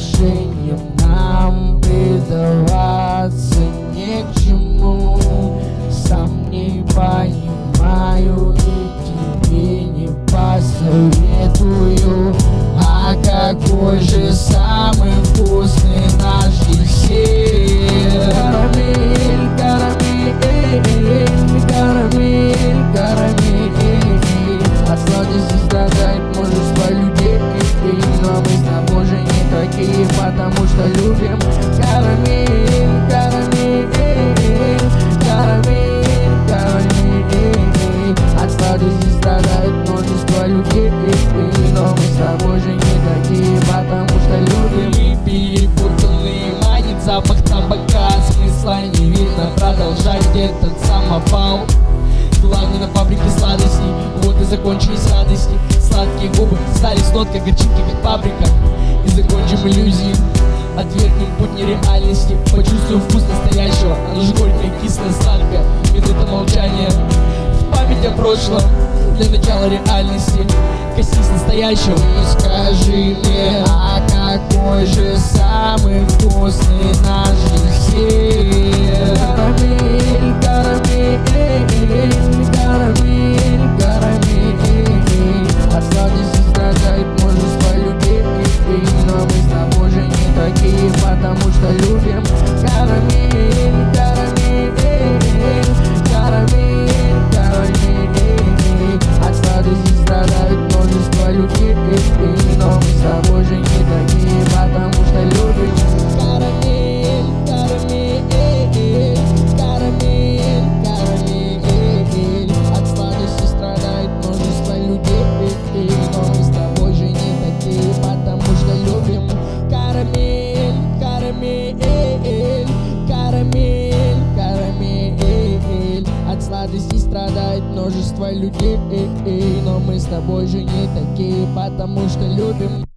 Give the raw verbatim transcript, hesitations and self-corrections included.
отношениям нам предаваться не к чему. Сам не понимаю и тебе не посоветую. А какой же самый вкусный наш десерт? Карамель, карамель, карамель, карамель. От сладости страдает множество людей, но мы с тобой же не такие, потому что любим карамель, карамель, карамель, карамель. От сладости страдает множество людей, но мы с тобой же не такие, потому что любим. Перепутанный манит запах табака, смысла не видно продолжать этот самопал. Главное на фабрике сладостей, вот и закончились радости. Сладкие губы стали с ноткой горчинки, как паприка. И закончим иллюзии, отвергнем путь нереальности. Почувствуем вкус настоящего, оно же горькое, кислое, сладкое. Минута молчания в память о прошлом, для начала реальности. Коснись настоящего и скажи мне, а какой же самый вкусный наш десерт? Карамель, карамель, карамель, карамель. От сладости страдает множество людей, но мы с тобой же не такие, потому что любим карамель, карамель, карамель, карамель. От сладости страдает множество людей, но мы с тобой же не такие, потому что любим карамель, карамель, карамель, карамель. От сладости страдает множество людей, но мы с тобой же не такие, потому что любим карамель, карамель, карамель, карамель. От сладости страдает множество людей, но мы с тобой же не такие, потому что любим.